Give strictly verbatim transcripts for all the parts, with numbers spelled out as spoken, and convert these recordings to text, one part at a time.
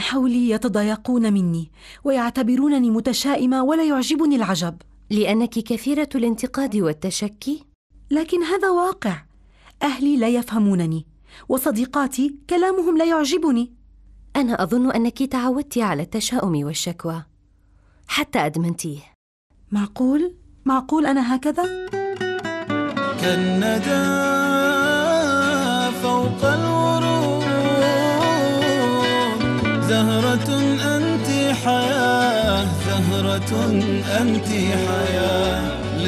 حولي يتضايقون مني ويعتبرونني متشائمة ولا يعجبني العجب. لأنك كثيرة الانتقاد والتشكي؟ لكن هذا واقع، أهلي لا يفهمونني وصديقاتي كلامهم لا يعجبني. أنا أظن أنك تعودت على التشاؤم والشكوى حتى أدمنتيه. معقول؟ معقول أنا هكذا؟ كالندى فوق الورود، زهرة أنت حياة، زهرة أنت حياة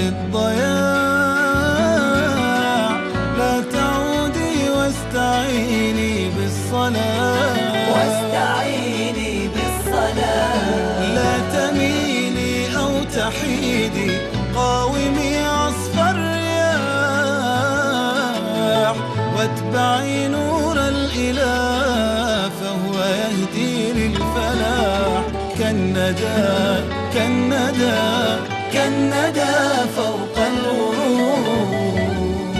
للضياع. لا تعودي واستعيني بالصلاة، واستعيني بالصلاة. لا تميلي أو تحيدي، قاومي عصف الرياح، واتبعي نور الإله فهو يهدي للفلاح. كالندى كالندى كالندى فوق الورود.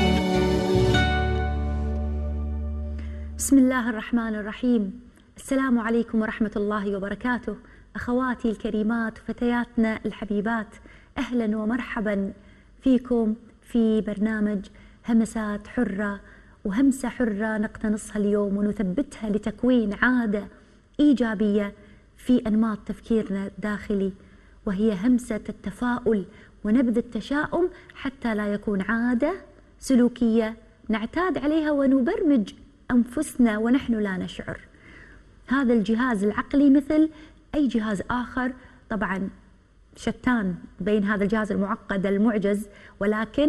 بسم الله الرحمن الرحيم. السلام عليكم ورحمة الله وبركاته. أخواتي الكريمات وفتياتنا الحبيبات، أهلا ومرحبا فيكم في برنامج همسات حرة، وهمسة حرة نقتنصها اليوم ونثبتها لتكوين عادة إيجابية في أنماط تفكيرنا الداخلي، وهي همسة التفاؤل ونبذ التشاؤم حتى لا يكون عادة سلوكية نعتاد عليها ونبرمج أنفسنا ونحن لا نشعر. هذا الجهاز العقلي مثل أي جهاز آخر، طبعا شتان بين هذا الجهاز المعقد المعجز، ولكن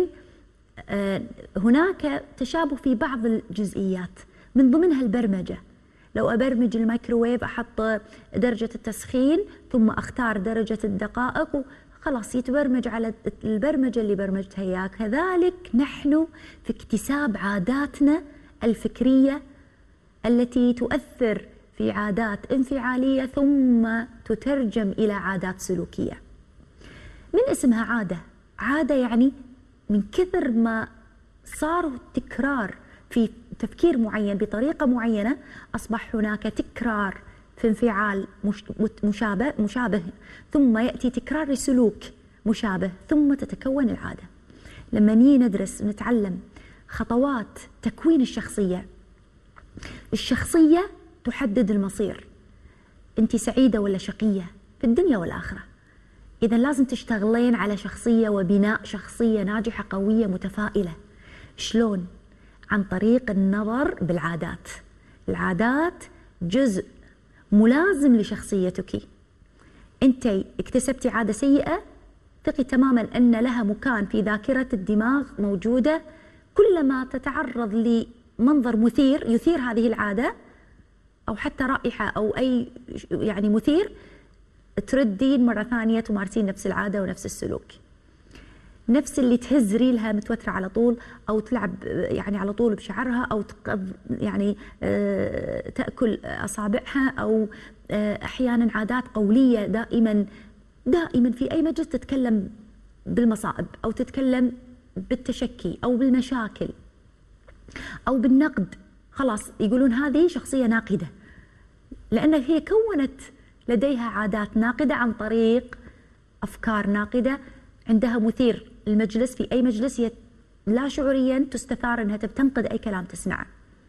هناك تشابه في بعض الجزئيات من ضمنها البرمجة. لو أبرمج الميكروويف أحط درجة التسخين ثم أختار درجة الدقائق خلاص يتبرمج على البرمجة اللي برمجتها إياه. كذلك نحن في اكتساب عاداتنا الفكرية التي تؤثر في عادات انفعالية ثم تترجم إلى عادات سلوكية. من اسمها عادة، عادة يعني من كثر ما صار التكرار في تفكير معين بطريقة معينة أصبح هناك تكرار في انفعال مشابه مشابه ثم يأتي تكرار لسلوك مشابه ثم تتكون العادة. لما نيجي ندرس ونتعلم خطوات تكوين الشخصية، الشخصية تحدد المصير. أنت سعيدة ولا شقية في الدنيا والآخرة؟ إذا لازم تشتغلين على شخصية وبناء شخصية ناجحة قوية متفائلة. شلون؟ عن طريق النظر بالعادات. العادات جزء ملازم لشخصيتك. أنت اكتسبتي عادة سيئة، ثقي تماما أن لها مكان في ذاكرة الدماغ موجودة. كلما تتعرض لمنظر مثير يثير هذه العادة أو حتى رائحة أو أي يعني مثير، تردين مرة ثانية تمارسين نفس العادة ونفس السلوك. نفس اللي تهز ريلها متوترة على طول أو تلعب يعني على طول بشعرها أو يعني تأكل أصابعها أو أحيانا عادات قولية دائما دائما في أي مجلس تتكلم بالمصائب أو تتكلم بالتشكي أو بالمشاكل أو بالنقد. خلاص يقولون هذه شخصية ناقدة، لأن هي كونت لديها عادات ناقدة عن طريق أفكار ناقدة. عندها مثير المجلس، في أي مجلس هي لا شعوريا تستثار أنها تنقد أي كلام تسمعه.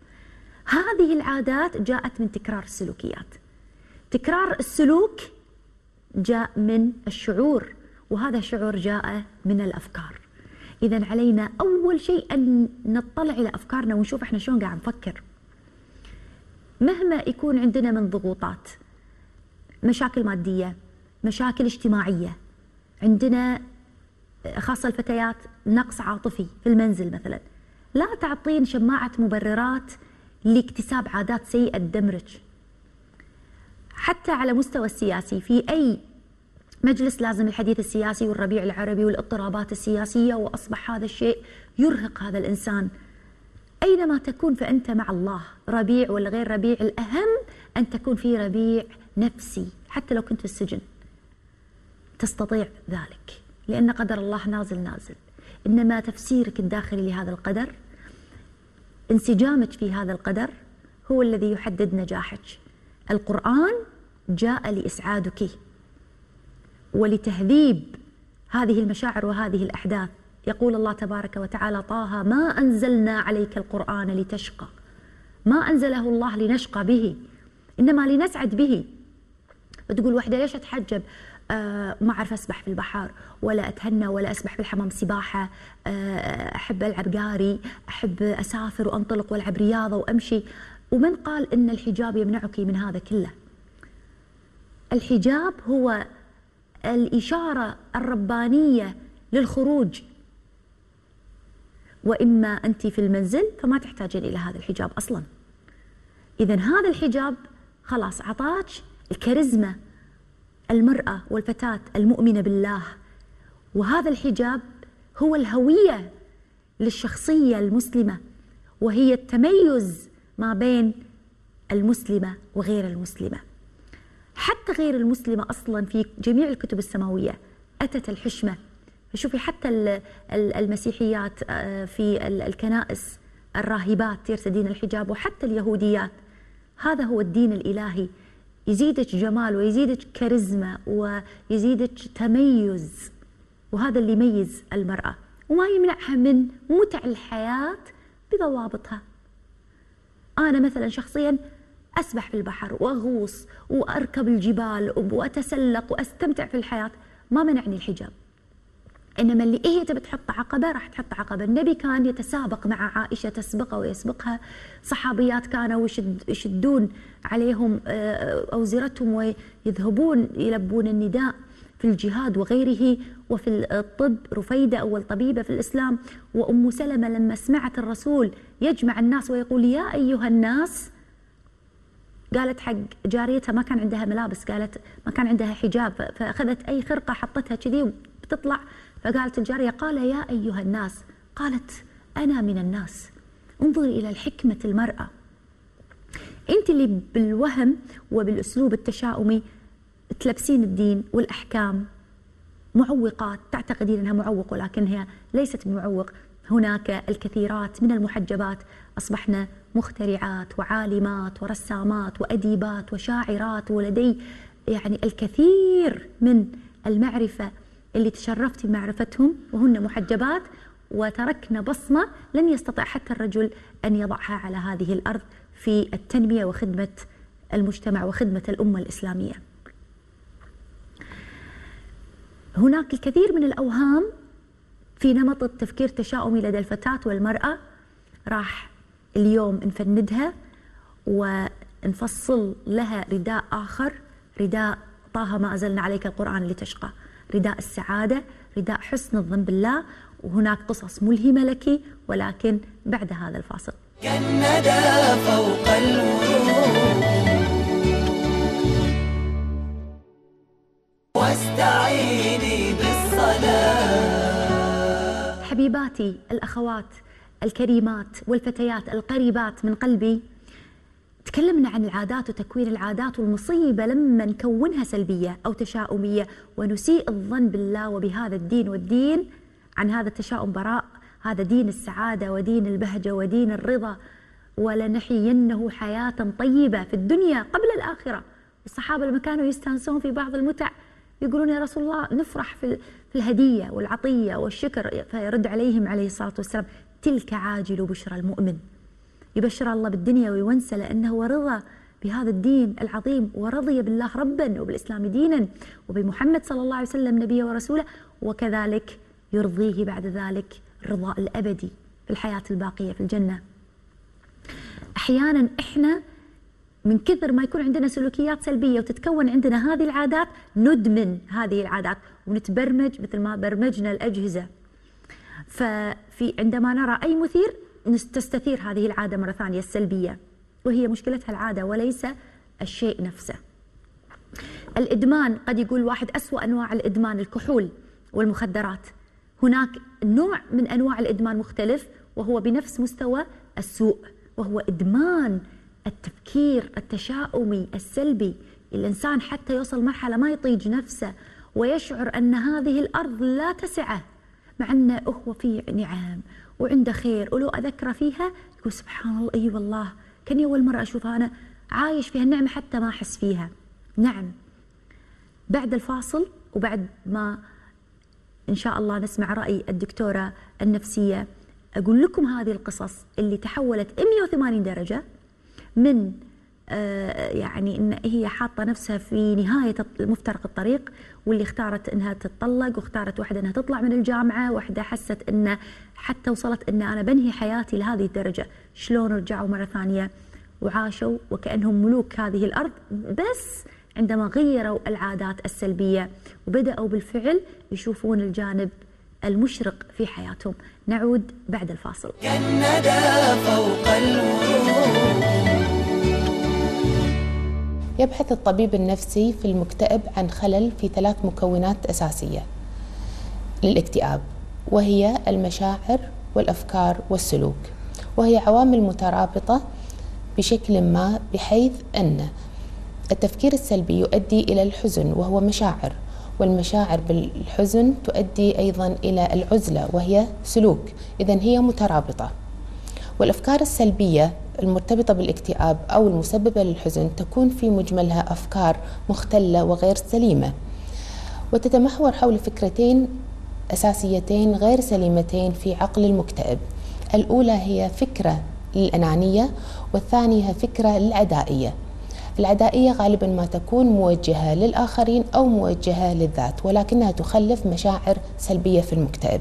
هذه العادات جاءت من تكرار السلوكيات. تكرار السلوك جاء من الشعور، وهذا الشعور جاء من الأفكار. إذن علينا أول شيء أن نطلع إلى أفكارنا ونشوف إحنا شلون قاعد نفكر. مهما يكون عندنا من ضغوطات، مشاكل مادية، مشاكل اجتماعية، عندنا خاصة الفتيات نقص عاطفي في المنزل مثلا، لا تعطين شماعة مبررات لاكتساب عادات سيئة تدمرج. حتى على مستوى السياسي، في أي مجلس لازم الحديث السياسي والربيع العربي والاضطرابات السياسية، وأصبح هذا الشيء يرهق هذا الإنسان. أينما تكون فأنت مع الله، ربيع ولا غير ربيع، الأهم أن تكون في ربيع نفسي. حتى لو كنت في السجن تستطيع ذلك، لأن قدر الله نازل نازل. إنما تفسيرك الداخلي لهذا القدر، انسجامك في هذا القدر، هو الذي يحدد نجاحك. القرآن جاء لإسعادك ولتهذيب هذه المشاعر وهذه الأحداث. يقول الله تبارك وتعالى: طه ما أنزلنا عليك القرآن لتشقى، ما أنزله الله لنشقى به، إنما لنسعد به. بتقول وحدة ليش أتحجب؟ أه ما أعرف أسبح في البحر، ولا أتهنى، ولا أسبح في الحمام سباحة، أه أحب ألعب قاري، أحب أسافر وأنطلق وألعب رياضة وأمشي. ومن قال إن الحجاب يمنعك من هذا كله؟ الحجاب هو الإشارة الربانية للخروج، وإما أنت في المنزل فما تحتاجين إلى هذا الحجاب أصلا. إذن هذا الحجاب خلاص عطاك الكاريزما المرأة والفتاة المؤمنة بالله، وهذا الحجاب هو الهوية للشخصية المسلمة، وهي التميز ما بين المسلمة وغير المسلمة. حتى غير المسلمة أصلا في جميع الكتب السماوية أتت الحشمة. شوفي حتى المسيحيات في الكنائس الراهبات يرتدين الحجاب، وحتى اليهوديات. هذا هو الدين الإلهي، يزيدك جمال ويزيدك كاريزما ويزيدك تميز، وهذا اللي يميز المرأة وما يمنعها من متع الحياة بضوابطها. أنا مثلا شخصيا أسبح في البحر وأغوص وأركب الجبال وأتسلق وأستمتع في الحياة، ما منعني الحجاب. إنما اللي هي تبي تحط عقبة راح تحط عقبة. النبي كان يتسابق مع عائشة، تسبقه ويسبقها. صحابيات كانوا يشد يشدون عليهم أوزرتهم ويذهبون يلبون النداء في الجهاد وغيره. وفي الطب رفيدة أول طبيبة في الإسلام. وأم سلمة لما سمعت الرسول يجمع الناس ويقول يا أيها الناس، قالت حق جاريتها ما كان عندها ملابس، قالت ما كان عندها حجاب، فأخذت أي خرقة حطتها كذي بتطلع، فقالت الجارية قال يا أيها الناس، قالت أنا من الناس. انظري إلى الحكمة المرأة. أنت اللي بالوهم وبالأسلوب التشاؤمي تلبسين الدين والأحكام معوقات، تعتقدين أنها معوق ولكنها ليست معوق. هناك الكثيرات من المحجبات أصبحن مخترعات وعالمات ورسامات وأديبات وشاعرات، ولدي يعني الكثير من المعرفة اللي تشرفت بمعرفتهم وهن محجبات، وتركنا بصمة لن يستطيع حتى الرجل أن يضعها على هذه الأرض في التنمية وخدمة المجتمع وخدمة الأمة الإسلامية. هناك الكثير من الأوهام في نمط التفكير التشاؤمي لدى الفتاة والمرأة، راح اليوم نفندها ونفصل لها رداء آخر، رداء طه ما أنزلنا عليك القرآن لتشقى، رداء السعادة، رداء حسن الظن بالله. وهناك قصص ملهمة لك، ولكن بعد هذا الفاصل. كالندى فوق الورود واستعيني بالصلاة. حبيباتي الأخوات الكريمات والفتيات القريبات من قلبي، تكلمنا عن العادات وتكوين العادات، والمصيبة لما نكونها سلبية أو تشاؤمية ونسيء الظن بالله وبهذا الدين. والدين عن هذا التشاؤم براء، هذا دين السعادة ودين البهجة ودين الرضا، ولنحيينه حياة طيبة في الدنيا قبل الآخرة. الصحابة لما كانوا يستانسون في بعض المتع يقولون يا رسول الله نفرح في الهدية والعطية والشكر، فيرد عليهم عليه الصلاة والسلام تلك عاجل بشرى المؤمن. يبشر الله بالدنيا ويونسه لأنه رضى بهذا الدين العظيم، ورضي بالله ربا وبالإسلام دينا وبمحمد صلى الله عليه وسلم نبيه ورسوله، وكذلك يرضيه بعد ذلك الرضا الأبدي في الحياة الباقية في الجنة. أحيانا إحنا من كثر ما يكون عندنا سلوكيات سلبية وتتكون عندنا هذه العادات ندمن هذه العادات ونتبرمج مثل ما برمجنا الأجهزة. ففي عندما نرى أي مثير تستثير هذه العادة مرة ثانية السلبية، وهي مشكلتها العادة وليس الشيء نفسه. الإدمان قد يقول واحد أسوأ أنواع الإدمان الكحول والمخدرات. هناك نوع من أنواع الإدمان مختلف وهو بنفس مستوى السوء، وهو إدمان التفكير التشاؤمي السلبي. الإنسان حتى يوصل مرحلة ما يطيج نفسه ويشعر أن هذه الأرض لا تسعه، مع أنه هو في نعم وعنده خير، ولو أذكر فيها يقول سبحان الله، أي والله كاني أول مرة أشوفها، أنا عايش فيها النعمة حتى ما أحس فيها. نعم. بعد الفاصل وبعد ما إن شاء الله نسمع رأي الدكتورة النفسية، أقول لكم هذه القصص اللي تحولت مئة وثمانين درجة من آه يعني إن هي حاطة نفسها في نهاية مفترق الطريق، واللي اختارت إنها تتطلق، واختارت واحدة إنها تطلع من الجامعة، واحدة حست إن حتى وصلت إن أنا بنهي حياتي لهذه الدرجة. شلون رجعوا مرة ثانية وعاشوا وكأنهم ملوك هذه الأرض، بس عندما غيروا العادات السلبية وبدأوا بالفعل يشوفون الجانب المشرق في حياتهم. نعود بعد الفاصل. كالندى فوق الورود. يبحث الطبيب النفسي في المكتئب عن خلل في ثلاث مكونات أساسية للاكتئاب، وهي المشاعر والأفكار والسلوك، وهي عوامل مترابطة بشكل ما، بحيث أن التفكير السلبي يؤدي إلى الحزن وهو مشاعر، والمشاعر بالحزن تؤدي أيضا إلى العزلة وهي سلوك، إذن هي مترابطة. والأفكار السلبية المرتبطة بالاكتئاب أو المسببة للحزن تكون في مجملها أفكار مختلة وغير سليمة، وتتمحور حول فكرتين أساسيتين غير سليمتين في عقل المكتئب. الأولى هي فكرة الأنانية، والثانية فكرة العدائية. العدائية غالبا ما تكون موجهة للآخرين أو موجهة للذات، ولكنها تخلف مشاعر سلبية في المكتئب.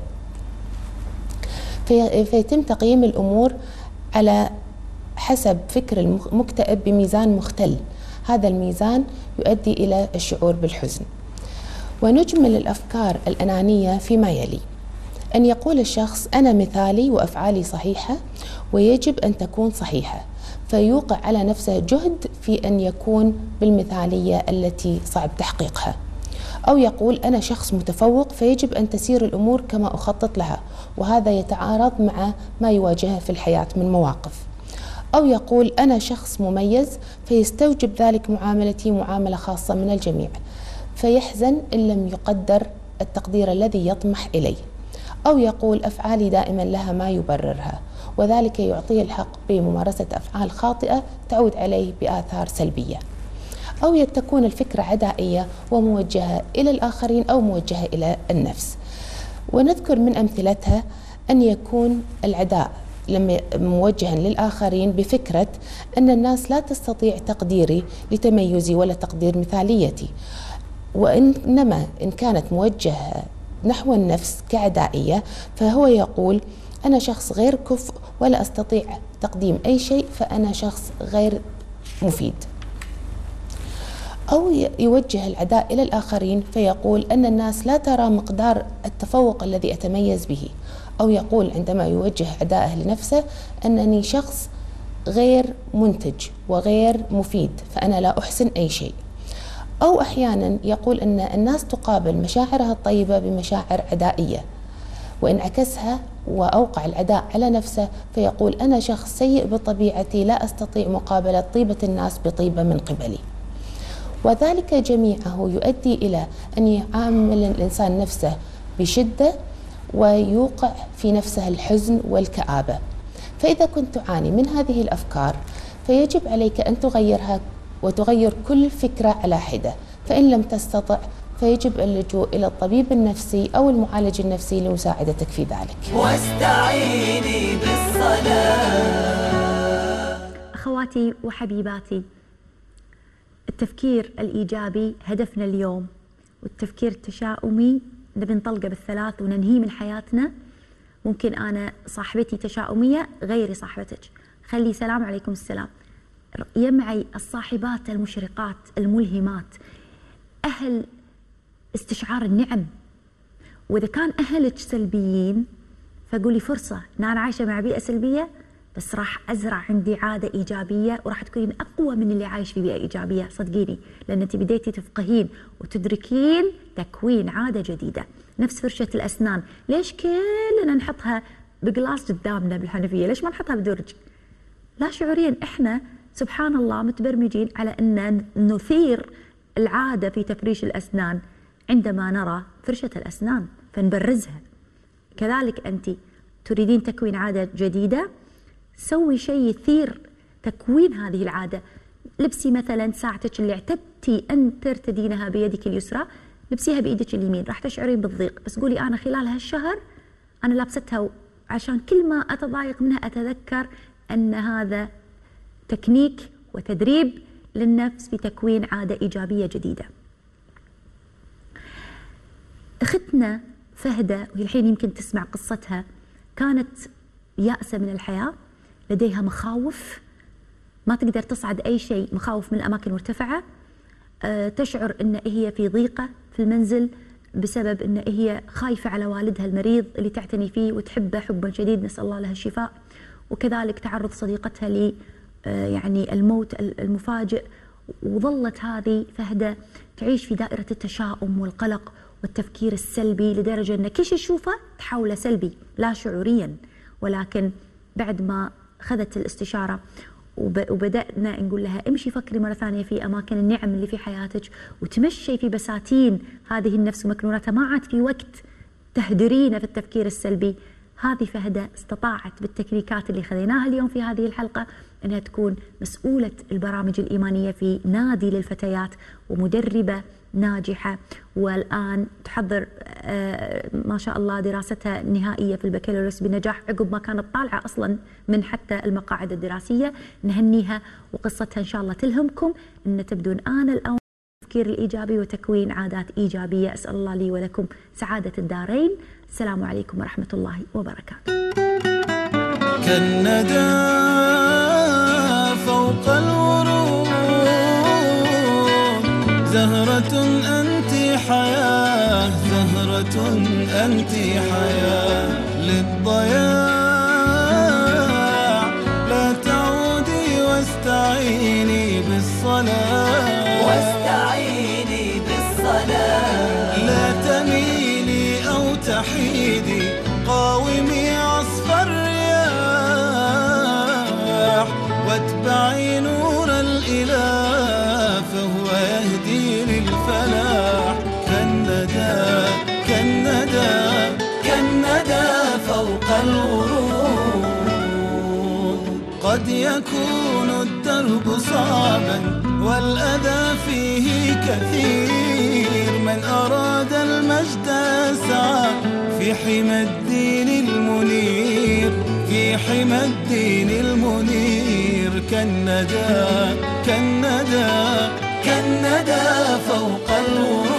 في فيتم تقييم الأمور على حسب فكر المكتئب بميزان مختل، هذا الميزان يؤدي إلى الشعور بالحزن. ونجمل الأفكار الأنانية فيما يلي: أن يقول الشخص أنا مثالي وأفعالي صحيحة ويجب أن تكون صحيحة، فيوقع على نفسه جهد في أن يكون بالمثالية التي صعب تحقيقها. أو يقول أنا شخص متفوق فيجب أن تسير الأمور كما أخطط لها، وهذا يتعارض مع ما يواجهه في الحياة من مواقف. أو يقول أنا شخص مميز فيستوجب ذلك معاملتي معاملة خاصة من الجميع، فيحزن إن لم يقدر التقدير الذي يطمح إليه. أو يقول أفعالي دائما لها ما يبررها، وذلك يعطيه الحق بممارسة أفعال خاطئة تعود عليه بآثار سلبية. أو تكون الفكرة عدائية وموجهة إلى الآخرين أو موجهة إلى النفس. ونذكر من أمثلتها أن يكون العداء لما موجها للآخرين بفكرة أن الناس لا تستطيع تقديري لتميزي ولا تقدير مثاليتي، وإنما إن كانت موجهة نحو النفس كعدائية فهو يقول أنا شخص غير كفء ولا أستطيع تقديم أي شيء، فأنا شخص غير مفيد. أو يوجه العداء إلى الآخرين فيقول أن الناس لا ترى مقدار التفوق الذي أتميز به. أو يقول عندما يوجه عداءه لنفسه أنني شخص غير منتج وغير مفيد، فأنا لا أحسن أي شيء. أو أحيانا يقول أن الناس تقابل مشاعرها الطيبة بمشاعر عدائية، وإن عكسها وأوقع العداء على نفسه فيقول أنا شخص سيء بطبيعتي لا أستطيع مقابلة طيبة الناس بطيبة من قبلي. وذلك جميعه يؤدي إلى أن يعامل الإنسان نفسه بشدة ويوقع في نفسه الحزن والكآبة. فإذا كنت تعاني من هذه الأفكار فيجب عليك أن تغيرها وتغير كل فكرة على حدة، فإن لم تستطع فيجب اللجوء إلى الطبيب النفسي أو المعالج النفسي لمساعدتك في ذلك. واستعيني بالصلاة. أخواتي وحبيباتي، التفكير الإيجابي هدفنا اليوم، والتفكير التشاؤمي نبي نطلقه بالثلاث وننهيه من حياتنا. ممكن أنا صاحبتي تشاؤمية، غيري صاحبتك، خلي سلام عليكم السلام. يمعي الصاحبات المشرقات الملهمات، أهل استشعار النعم. وإذا كان أهلك سلبيين فقولي فرصة إن أنا عايشة مع بيئة سلبية، بس راح أزرع عندي عادة إيجابية وراح تكونين أقوى من اللي عايش في بيئة إيجابية، صدقيني، لأن أنت بديتي تفقهين وتدركين تكوين عادة جديدة. نفس فرشة الأسنان، ليش كلنا نحطها بقلاص قدامنا بالحنفية؟ ليش ما نحطها بدرج؟ لا شعوريا إحنا سبحان الله متبرمجين على أن نثير العادة في تفريش الأسنان عندما نرى فرشة الأسنان فنبرزها. كذلك أنت تريدين تكوين عادة جديدة، سوي شيء يثير تكوين هذه العادة. لبسي مثلا ساعتك اللي اعتدتي أردت أن ترتدينها بيدك اليسرى لبسيها بإيدك اليمين، راح تشعرين بالضيق، بس قولي أنا خلال هالشهر أنا لابستها عشان كل ما أتضايق منها أتذكر أن هذا تكنيك وتدريب للنفس في تكوين عادة إيجابية جديدة. أختنا فهدة، وهي الحين يمكن تسمع قصتها، كانت يائسة من الحياة، لديها مخاوف، ما تقدر تصعد أي شيء، مخاوف من الأماكن المرتفعة، أه تشعر أن هي في ضيقة في المنزل بسبب أن هي خايفة على والدها المريض اللي تعتني فيه وتحبه حبا شديد، نسأل الله لها الشفاء، وكذلك تعرض صديقتها ل أه يعني الموت المفاجئ، وظلت هذه فهدة تعيش في دائرة التشاؤم والقلق والتفكير السلبي، لدرجة أن كل شيء تشوفه تحوله سلبي لا شعوريا. ولكن بعد ما أخذت الاستشارة وبدأنا نقول لها امشي فكري مرة ثانية في أماكن النعم اللي في حياتك، وتمشي في بساتين هذه النفس ومكنوناتها، ما عاد في وقت تهدرينه في التفكير السلبي. هذه فهدة استطاعت بالتكنيكات اللي خذيناها اليوم في هذه الحلقة أنها تكون مسؤولة البرامج الإيمانية في نادي للفتيات ومدربة ناجحة، والآن تحضر آه ما شاء الله دراستها النهائية في البكالوريوس بنجاح عقب ما كانت طالعة أصلا من حتى المقاعد الدراسية. نهنيها وقصتها إن شاء الله تلهمكم أن تبدون آن الأوان التفكير الإيجابي وتكوين عادات إيجابية. أسأل الله لي ولكم سعادة الدارين. السلام عليكم ورحمة الله وبركاته. كالندى فوق الورود زهرة أنت حياة، زهرة أنت حياة للضياع، لا تعودي واستعيني بالصلاة، واستعيني بالصلاة، لا تميلي أو تحيدي، قاومي عصف الرياح واتبعي نور الإله فهو يهدي للفلاح. كالندى كالندى كالندى فوق الورود، قد يكون الدرب صعبا والأذى فيه كثير، من أراد المجد سعى في حمى الدين المنير، في حمى الدين المنير. كالندى كالندى كالندى فوق الورود.